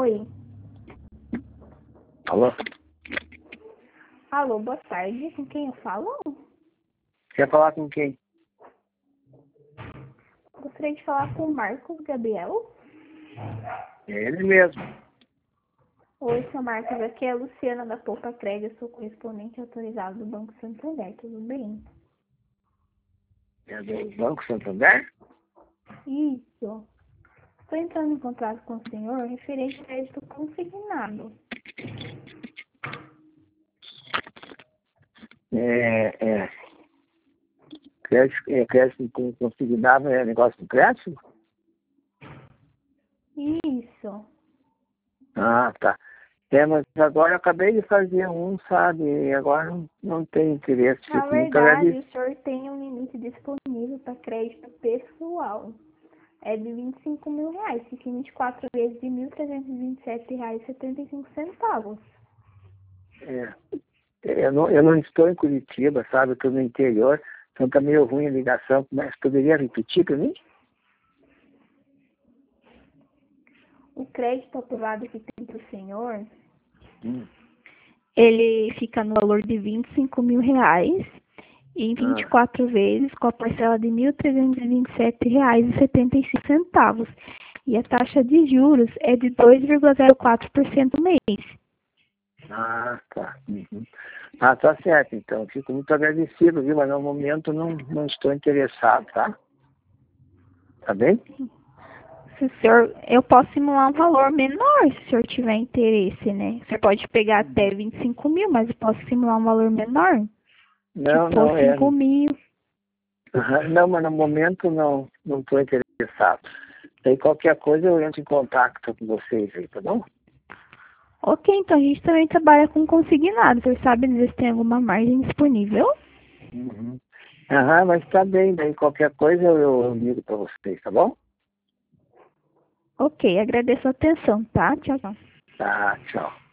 Oi. Alô? Alô, boa tarde. Com quem eu falo? Quer falar com quem? Gostaria de falar com o Marcos Gabriel. É ele mesmo. Oi, seu Marcos. Aqui é a Luciana da Poupa Crédito. Eu sou correspondente autorizado do Banco Santander. Tudo bem? É do Banco Santander? Isso. Estou entrando em contato com o senhor referente a crédito consignado. É. Crédito consignado é negócio de crédito? Isso. Ah, tá. Mas agora eu acabei de fazer um, sabe? E agora não tenho interesse. Na Fico muito verdade, agradecido. o senhor tem um limite disponível para crédito pessoal. É de R$ 25.000. Fica em 24 vezes de R$ 1.327,75. Eu não estou em Curitiba, sabe? Eu estou no interior, então tá meio ruim a ligação. Mas poderia repetir para mim? O crédito aprovado que tem para o senhor, Hum. ele fica no valor de R$ 25.000 em Ah, 24 vezes com a parcela de R$ 1.327,75. E a taxa de juros é de 2,04% mês. tá. Uhum. Ah, tá certo, então. Fico muito agradecido, viu? Mas no momento não estou interessado, tá? Tá bem? Se o senhor, eu posso simular um valor menor se o senhor tiver interesse, né? Você pode pegar até 25.000, mas eu posso simular um valor menor, Não, tipo não, 5.000. Não, mas no momento não estou interessado. Daí qualquer coisa eu entro em contato com vocês aí, tá bom? Ok, então a gente também trabalha com consignado. O senhor sabe dizer se tem alguma margem disponível? Uhum. Mas tá bem, daí qualquer coisa eu ligo para vocês, tá bom? Ok, agradeço a atenção, tá? Tchau, tchau. Tá, tchau.